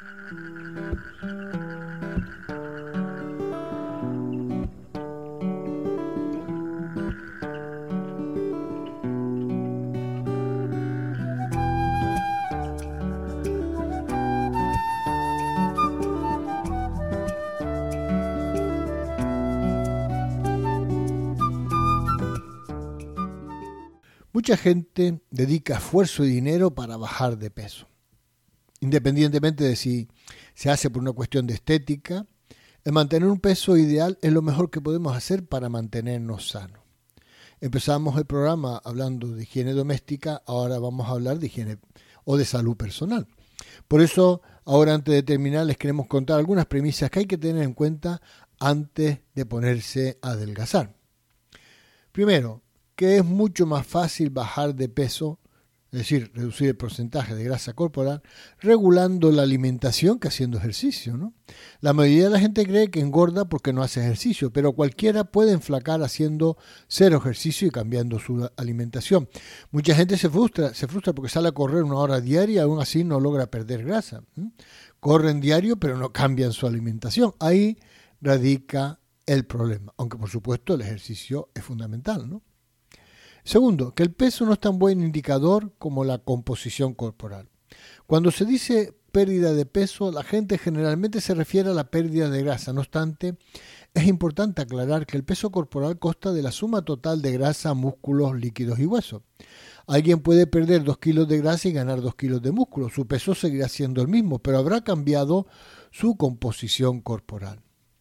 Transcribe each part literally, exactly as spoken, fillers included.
Mucha gente dedica esfuerzo y dinero para bajar de peso. Independientemente de si se hace por una cuestión de estética, el mantener un peso ideal es lo mejor que podemos hacer para mantenernos sanos. Empezamos el programa hablando de higiene doméstica, ahora vamos a hablar de higiene o de salud personal. Por eso, ahora antes de terminar, les queremos contar algunas premisas que hay que tener en cuenta antes de ponerse a adelgazar. Primero, que es mucho más fácil bajar de peso, es decir, reducir el porcentaje de grasa corporal, regulando la alimentación que haciendo ejercicio, ¿no? La mayoría de la gente cree que engorda porque no hace ejercicio, pero cualquiera puede enflacar haciendo cero ejercicio y cambiando su alimentación. Mucha gente se frustra, se frustra porque sale a correr una hora diaria y aún así no logra perder grasa. ¿Mm? Corren diario pero no cambian su alimentación. Ahí radica el problema, aunque por supuesto el ejercicio es fundamental, ¿no? Segundo, que el peso no es tan buen indicador como la composición corporal. Cuando se dice pérdida de peso, la gente generalmente se refiere a la pérdida de grasa. No obstante, es importante aclarar que el peso corporal consta de la suma total de grasa, músculos, líquidos y huesos. Alguien puede perder dos kilos de grasa y ganar dos kilos de músculo. Su peso seguirá siendo el mismo, pero habrá cambiado su composición corporal.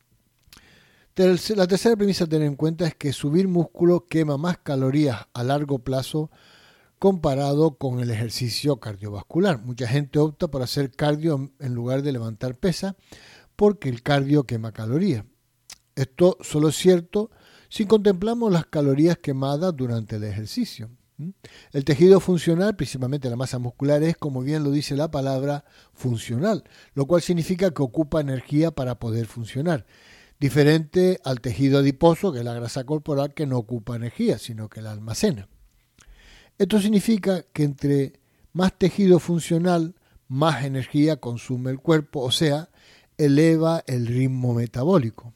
La tercera premisa a tener en cuenta es que subir músculo quema más calorías a largo plazo comparado con el ejercicio cardiovascular. Mucha gente opta por hacer cardio en lugar de levantar pesas porque el cardio quema calorías. Esto solo es cierto si contemplamos las calorías quemadas durante el ejercicio. El tejido funcional, principalmente la masa muscular, es, como bien lo dice la palabra, funcional, lo cual significa que ocupa energía para poder funcionar. Diferente al tejido adiposo, que es la grasa corporal, que no ocupa energía, sino que la almacena. Esto significa que entre más tejido funcional, más energía consume el cuerpo, o sea, eleva el ritmo metabólico.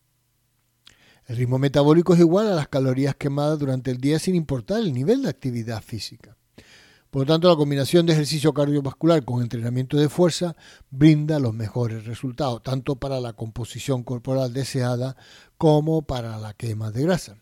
El ritmo metabólico es igual a las calorías quemadas durante el día sin importar el nivel de actividad física. Por lo tanto, la combinación de ejercicio cardiovascular con entrenamiento de fuerza brinda los mejores resultados, tanto para la composición corporal deseada como para la quema de grasa.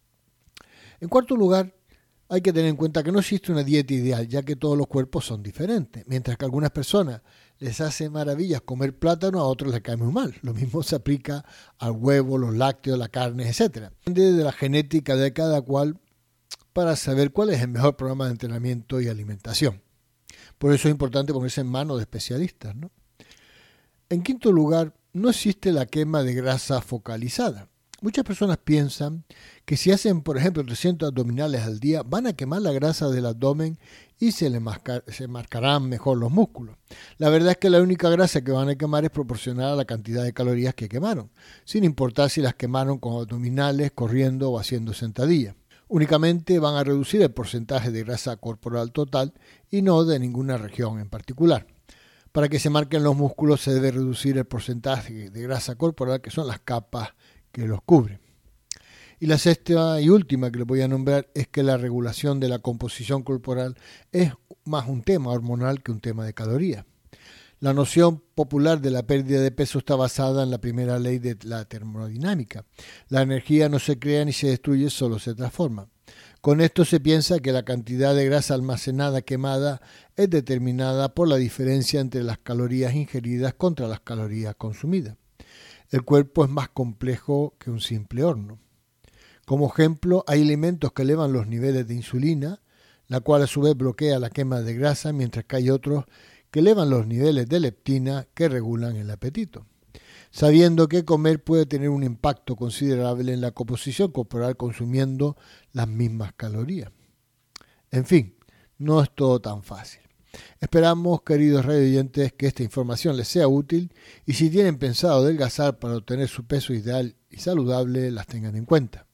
En cuarto lugar, hay que tener en cuenta que no existe una dieta ideal, ya que todos los cuerpos son diferentes. Mientras que a algunas personas les hace maravillas comer plátano, a otros les cae muy mal. Lo mismo se aplica al huevo, los lácteos, la carne, etcétera. Depende de la genética de cada cual para saber cuál es el mejor programa de entrenamiento y alimentación. Por eso es importante ponerse en manos de especialistas, ¿no? En quinto lugar, no existe la quema de grasa focalizada. Muchas personas piensan que si hacen, por ejemplo, trescientos abdominales al día, van a quemar la grasa del abdomen y se les marcar, se marcarán mejor los músculos. La verdad es que la única grasa que van a quemar es proporcional a la cantidad de calorías que quemaron, sin importar si las quemaron con abdominales, corriendo o haciendo sentadillas. Únicamente van a reducir el porcentaje de grasa corporal total y no de ninguna región en particular. Para que se marquen los músculos se debe reducir el porcentaje de grasa corporal, que son las capas que los cubren. Y la sexta y última que les voy a nombrar es que la regulación de la composición corporal es más un tema hormonal que un tema de calorías. La noción popular de la pérdida de peso está basada en la primera ley de la termodinámica. La energía no se crea ni se destruye, solo se transforma. Con esto se piensa que la cantidad de grasa almacenada quemada es determinada por la diferencia entre las calorías ingeridas contra las calorías consumidas. El cuerpo es más complejo que un simple horno. Como ejemplo, hay alimentos que elevan los niveles de insulina, la cual a su vez bloquea la quema de grasa, mientras que hay otros que elevan los niveles de leptina que regulan el apetito. Sabiendo que comer puede tener un impacto considerable en la composición corporal consumiendo las mismas calorías. En fin, no es todo tan fácil. Esperamos, queridos radioyentes, que esta información les sea útil y si tienen pensado adelgazar para obtener su peso ideal y saludable, las tengan en cuenta.